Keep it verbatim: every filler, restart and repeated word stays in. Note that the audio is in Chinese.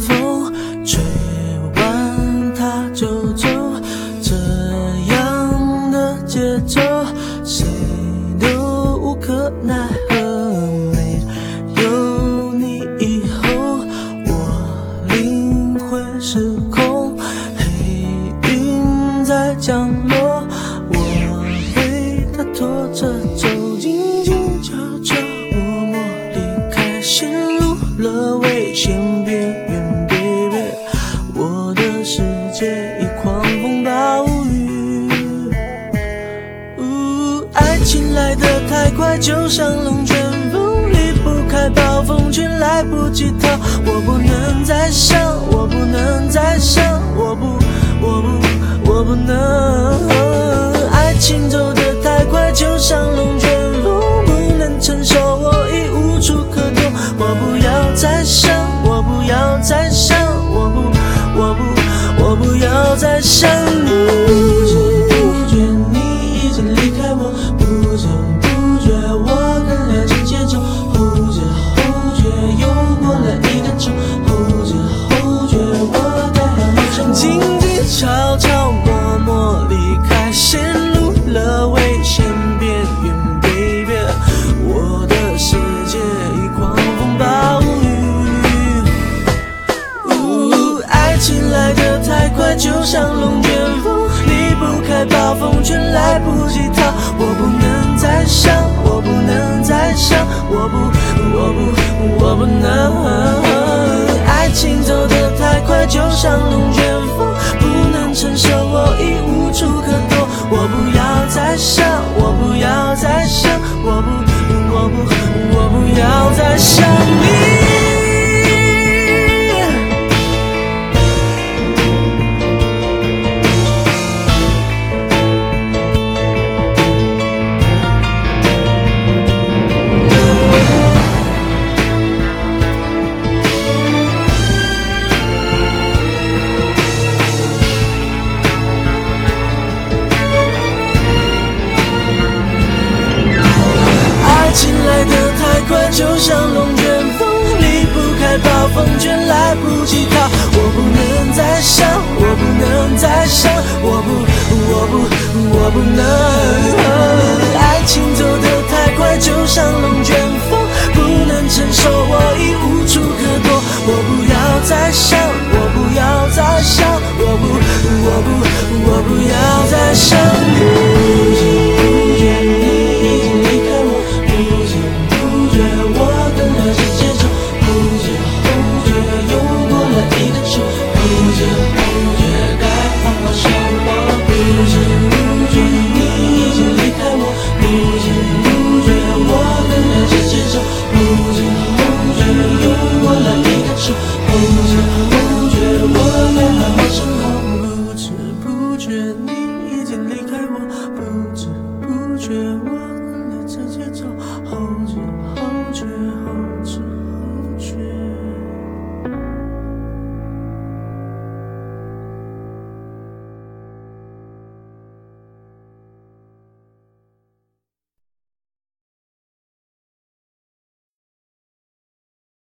风，吹完它就走，这样的节奏，谁都无可奈何。没有你以后，我灵魂失控，黑云在降落，我被它拖着走，静静悄悄默默离开，陷入了危险边缘 ，baby， 我的世界已狂风暴雨。呜，爱情来得太快，就像龙卷风，离不开暴风圈，来不及逃。我不能再想，我不能再想，我不，我不，我不能。爱情走得太快，就像龙卷风，不能承受，我已无处可躲。我不要再想，我不要再想，我不，我不，我不要再想你。不知不觉你已经离开我，不知不觉我跟爱情结仇，后知后觉又过了一个秋，后知后觉我该好好生活。静静悄悄默默离开，陷入了危险边缘 ，baby， 我的世界已狂风暴雨。呜，爱情来得太快，就像龙卷风，离不开暴风圈，来不及逃。我不能再想，我不能再想，我不，我不，我不能。爱情走得太快，就像龙卷风，不能承受，我已无处可躲。我不要再想，我不要再想，我不，我不，我不要再想你。就像龙卷风，离不开暴风圈，来不及逃。我不能再想，我不能再想，我不，我不，我不能。爱情走得太快，就像龙卷风，不能承受，我已无处可躲。我不要再想，我不要再想，我不，我不，我不要再想你。